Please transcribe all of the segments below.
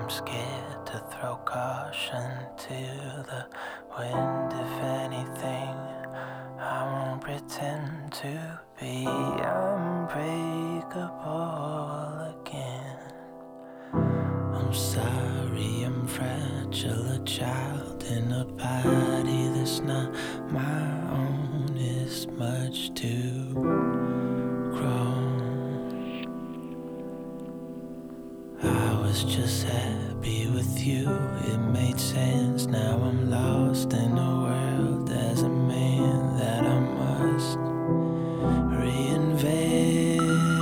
I'm scared to throw caution to the wind. If anything, I won't pretend to be unbreakable again. I'm sorry, I'm fragile, a child in a body that's not my own. Is much too grown. I was just happy with you, it made sense. Now I'm lost in a world as a man that I must reinvent.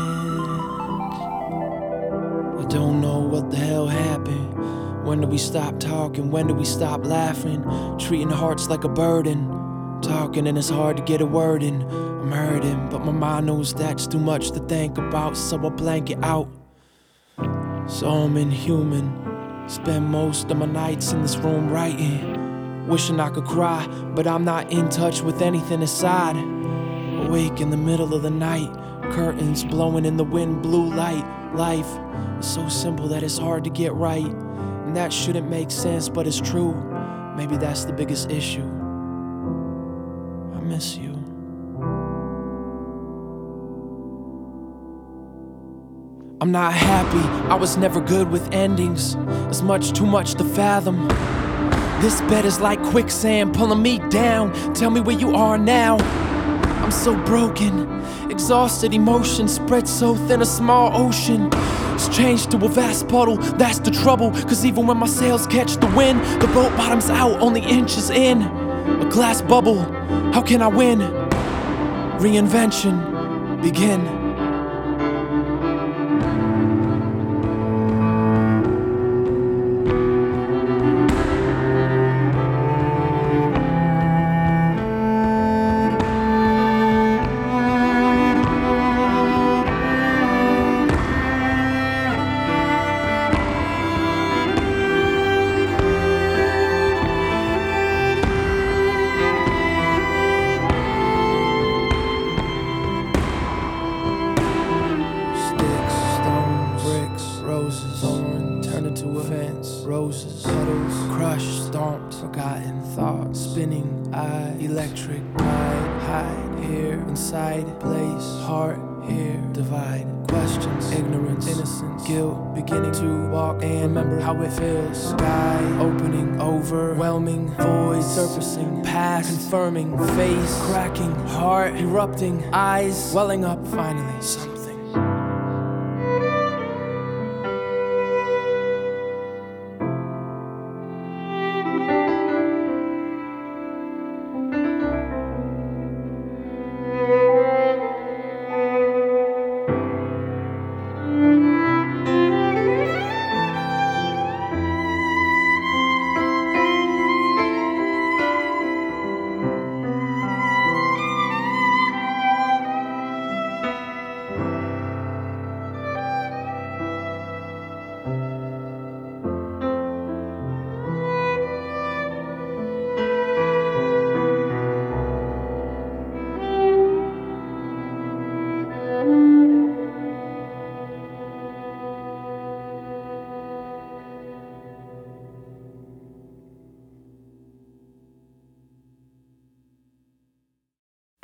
I don't know what the hell happened. When did we stop talking? When did we stop laughing? Treating hearts like a burden. Talking and it's hard to get a word in. I'm hurting, but my mind knows that's too much to think about, so I blank it out. So I'm inhuman. Spend most of my nights in this room writing. Wishing I could cry, but I'm not in touch with anything inside. Awake in the middle of the night, curtains blowing in the wind, blue light. Life is so simple that it's hard to get right. And that shouldn't make sense, but it's true. Maybe that's the biggest issue. I miss you. I'm not happy, I was never good with endings. It's much too much to fathom. This bed is like quicksand pulling me down. Tell me where you are now. I'm so broken, exhausted, emotions spread so thin, a small ocean. It's changed to a vast puddle, that's the trouble. Cause even when my sails catch the wind, the boat bottoms out, only inches in. A glass bubble, how can I win? Reinvention, begin. Roses, thorn, turn into a fence. Roses, petals, crushed, stomped, forgotten thoughts, spinning eye, electric tide, hide here, inside, place, heart here, divide, questions, ignorance, innocence, guilt, beginning to walk and remember how it feels. Sky opening, overwhelming, void surfacing, past confirming, face cracking, heart erupting, eyes welling up, finally something.